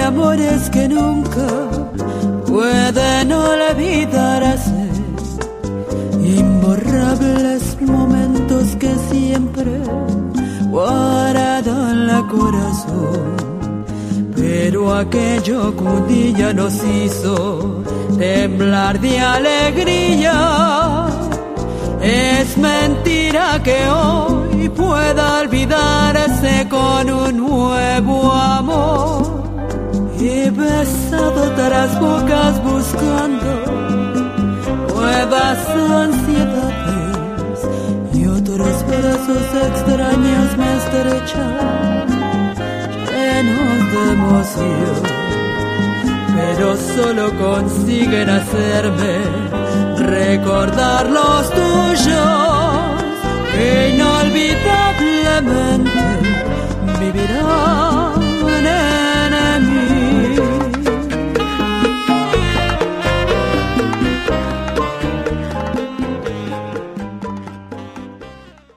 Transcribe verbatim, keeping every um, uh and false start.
amores que nunca pueden olvidarse, imborrables momentos que siempre guardan en el corazón. Pero aquello que un día nos hizo temblar de alegría, es mentira que hoy pueda olvidarse con un nuevo amor. He besado otras bocas buscando nuevas ansiedades, y otros brazos extraños me estrechan, llenos de emoción, pero solo consiguen hacerme recordar los tuyos, que inolvidablemente